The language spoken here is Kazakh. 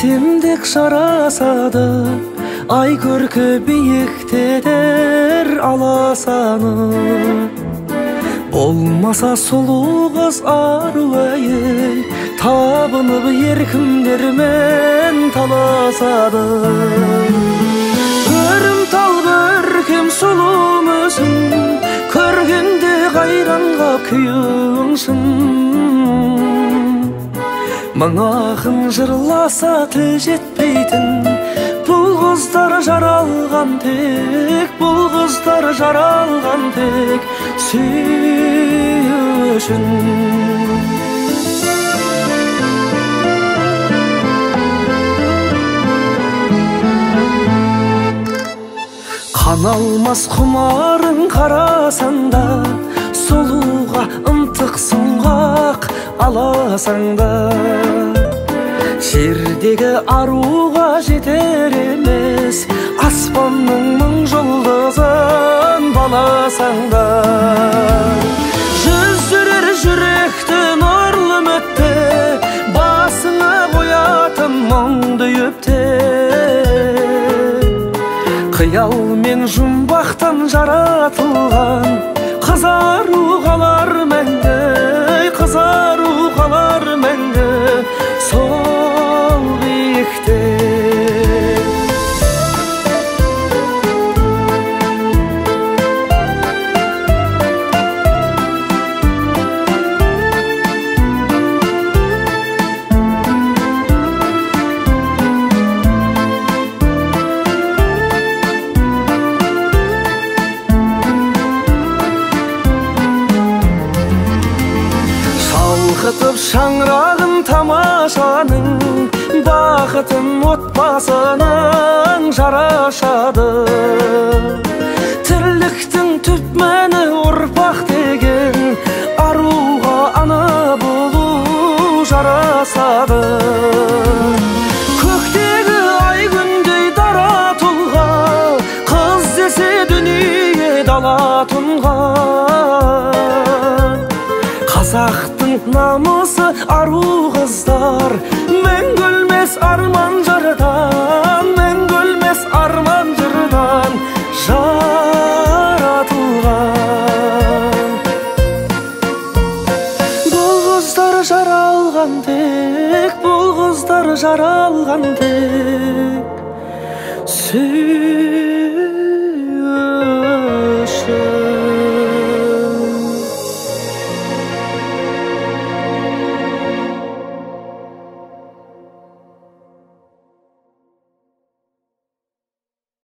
бәйтімдік жарасады, ай көркі биіктедер аласаны. Болмаса сұлу қыз ару әйел, табынып еркімдермен таласады. Өрімтал көркем сұлу мүсін, көргенде қайранға күйіңсің. Мың ақын жырласа тіл жетпейтін, бұл қыздар жаралған тек, бұл қыздар жаралған тек сүю үшін. Қаналмас құмарың қарасаң да, сұлуға ынтық сұңғақ аласаң да. Жердегі аруға жетер емес, аспанның мың жұлдызын баласаң да. Жүздірер жүректі нұрлы үмітті, басыңа қоятын мұңды өпте. Қиял мен жұмбақтан жаратылған, қызару қалар мәңгі, қызару қалар мәңгі сол биікте. Бақытып шаңырағын тамашаның, бақытын отбасының жарашады. Тірліктің түп мәні ұрпақ деген, аруға ана болу жарасады. Көктегі ай күндей дара тұлға, қыз десе дүние дала тұнған. Қазақтың намысы ару қыздар, мәңгі өлмес арман жырдан, мәңгі өлмес арман жырдан жаратылған. Бұл қыздар жаралған тек, бұл қыздар жаралған тек